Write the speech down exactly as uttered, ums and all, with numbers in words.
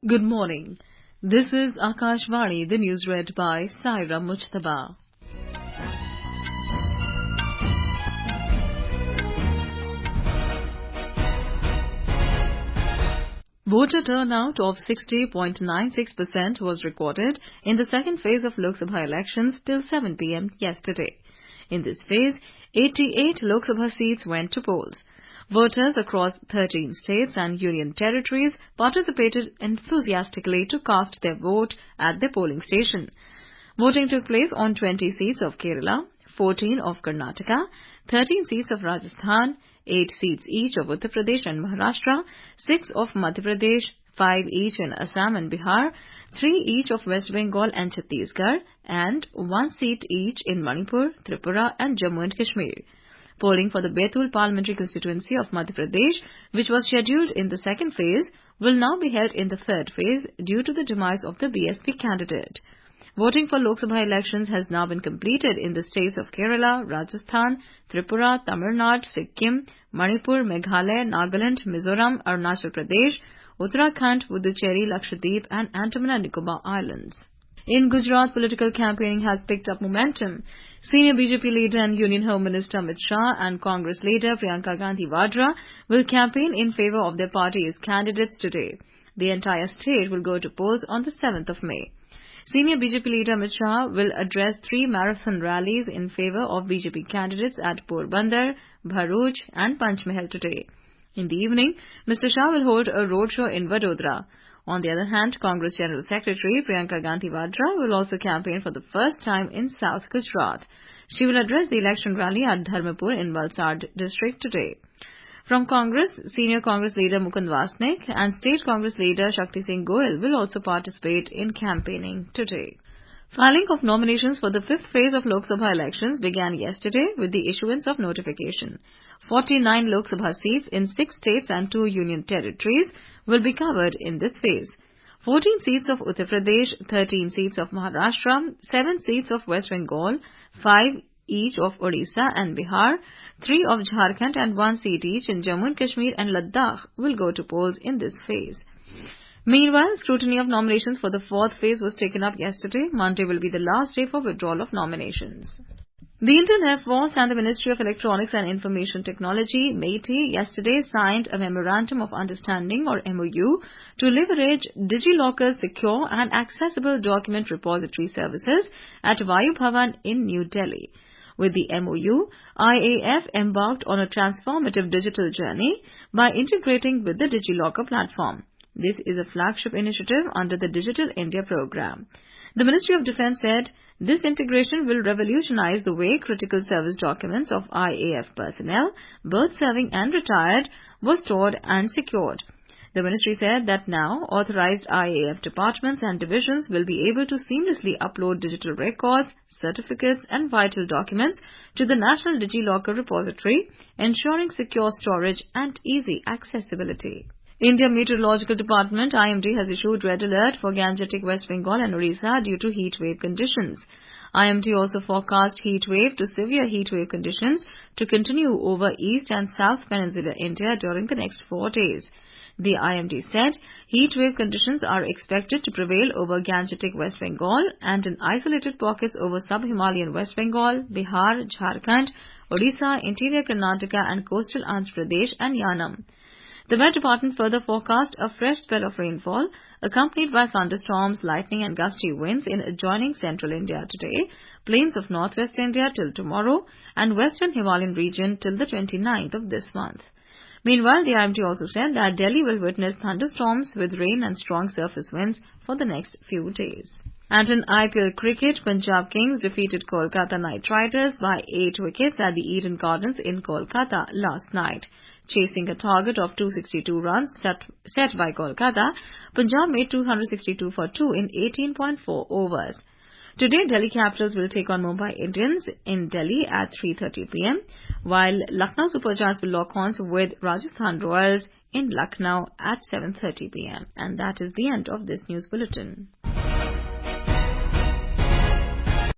Good morning. This is Akashvani, the news read by Saira Mujtaba. Voter turnout of sixty point nine six percent was recorded in the second phase of Lok Sabha elections till seven p m yesterday. In this phase, eighty-eight Lok Sabha seats went to polls. Voters across thirteen states and union territories participated enthusiastically to cast their vote at the polling station. Voting took place on twenty seats of Kerala, fourteen of Karnataka, thirteen seats of Rajasthan, eight seats each of Uttar Pradesh and Maharashtra, six of Madhya Pradesh, five each in Assam and Bihar, three each of West Bengal and Chhattisgarh, and one seat each in Manipur, Tripura and Jammu and Kashmir. Polling for the Betul parliamentary constituency of Madhya Pradesh, which was scheduled in the second phase, will now be held in the third phase due to the demise of the B S P candidate. Voting for Lok Sabha elections has now been completed in the states of Kerala, Rajasthan, Tripura, Tamil Nadu, Sikkim, Manipur, Meghalaya, Nagaland, Mizoram, Arunachal Pradesh, Uttarakhand, Puducherry, Lakshadweep and Andaman and Nicobar Islands. In Gujarat, political campaigning has picked up momentum. Senior B J P leader and Union Home Minister Amit Shah and Congress leader Priyanka Gandhi Vadra will campaign in favour of their party's candidates today. The entire state will go to polls on the seventh of May. Senior B J P leader Amit Shah will address three marathon rallies in favour of B J P candidates at Porbandar, Bharuch and Panchmahal today. In the evening, Mister Shah will hold a roadshow in Vadodara. On the other hand, Congress General Secretary Priyanka Gandhi Vadra will also campaign for the first time in South Gujarat. She will address the election rally at Dharmapur in Valsad district today. From Congress, senior Congress leader Mukund Wasnik and state Congress leader Shakti Singh Goyal will also participate in campaigning today. Filing of nominations for the fifth phase of Lok Sabha elections began yesterday with the issuance of notification. forty-nine Lok Sabha seats in six states and two union territories will be covered in this phase. fourteen seats of Uttar Pradesh, thirteen seats of Maharashtra, seven seats of West Bengal, five each of Odisha and Bihar, three of Jharkhand and one seat each in Jammu and Kashmir and Ladakh will go to polls in this phase. Meanwhile, scrutiny of nominations for the fourth phase was taken up yesterday. Monday will be the last day for withdrawal of nominations. The Indian Air Force and the Ministry of Electronics and Information Technology, MeitY, yesterday signed a Memorandum of Understanding or M O U to leverage DigiLocker's secure and accessible document repository services at Vayu Bhavan in New Delhi. With the M O U, I A F embarked on a transformative digital journey by integrating with the DigiLocker platform. This is a flagship initiative under the Digital India program. The Ministry of Defence said this integration will revolutionize the way critical service documents of I A F personnel, both serving and retired, were stored and secured. The ministry said that now authorized I A F departments and divisions will be able to seamlessly upload digital records, certificates and vital documents to the National DigiLocker repository, ensuring secure storage and easy accessibility. India Meteorological Department I M D has issued red alert for Gangetic, West Bengal and Odisha due to heat wave conditions. I M D also forecast heat wave to severe heat wave conditions to continue over East and South Peninsular India during the next four days. The I M D said heat wave conditions are expected to prevail over Gangetic, West Bengal and in isolated pockets over sub-Himalayan West Bengal, Bihar, Jharkhand, Odisha, interior Karnataka and coastal Andhra Pradesh and Yanam. The Met Department further forecast a fresh spell of rainfall, accompanied by thunderstorms, lightning and gusty winds in adjoining central India today, plains of northwest India till tomorrow, and western Himalayan region till the twenty-ninth of this month. Meanwhile, the I M D also said that Delhi will witness thunderstorms with rain and strong surface winds for the next few days. And in I P L cricket, Punjab Kings defeated Kolkata Knight Riders by eight wickets at the Eden Gardens in Kolkata last night. Chasing a target of two hundred sixty-two runs set, set by Kolkata, Punjab made two hundred sixty-two for two in eighteen point four overs. Today, Delhi Capitals will take on Mumbai Indians in Delhi at three thirty p m, while Lucknow Super Giants will lock horns with Rajasthan Royals in Lucknow at seven thirty p m. And that is the end of this news bulletin.